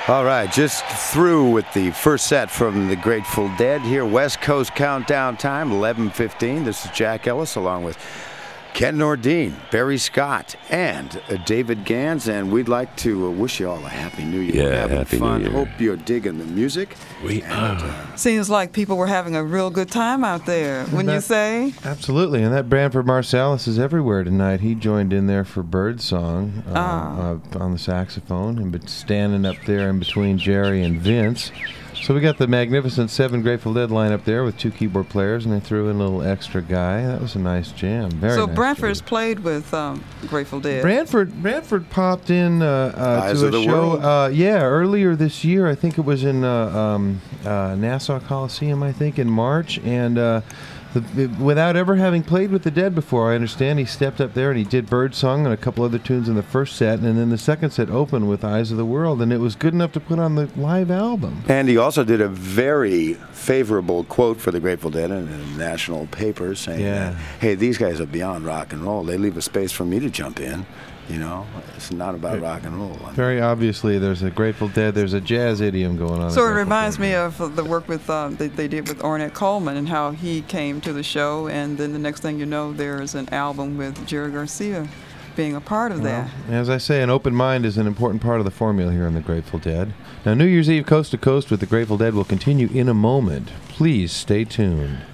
All right, just through with the first set from the Grateful Dead here. West Coast Countdown time, 11:15. This is Jack Ellis along with Ken Nordine, Barry Scott, and David Gans. And we'd like to wish you all a Happy New Year. Yeah, having Happy fun. New Year. Hope you're digging the music. We are. Seems like people were having a real good time out there, wouldn't you say? Absolutely, and that Branford Marsalis is everywhere tonight. He joined in there for Birdsong on the saxophone and been standing up there in between Jerry and Vince. So we got the magnificent 7 Grateful Dead line up there with 2 keyboard players, and they threw in a little extra guy. That was a nice jam. Very so nice Branford's jam. played with Grateful Dead. Branford popped in to Eyes a of the show. World. Earlier this year. I think it was in Nassau Coliseum. I think in March, and without ever having played with the Dead before, I understand he stepped up there and he did Birdsong and a couple other tunes in the first set, and then the second set opened with Eyes of the World, and it was good enough to put on the live album. And he also did a very favorable quote for the Grateful Dead in the national papers saying, that, hey, these guys are beyond rock and roll. They leave a space for me to jump in. You know, it's not about rock and roll. Very obviously, there's a Grateful Dead, there's a jazz idiom going on. So it reminds me of the work with they did with Ornette Coleman and how he came to the show, and then the next thing you know, there's an album with Jerry Garcia being a part of that. As I say, an open mind is an important part of the formula here on the Grateful Dead. Now, New Year's Eve Coast to Coast with the Grateful Dead will continue in a moment. Please stay tuned.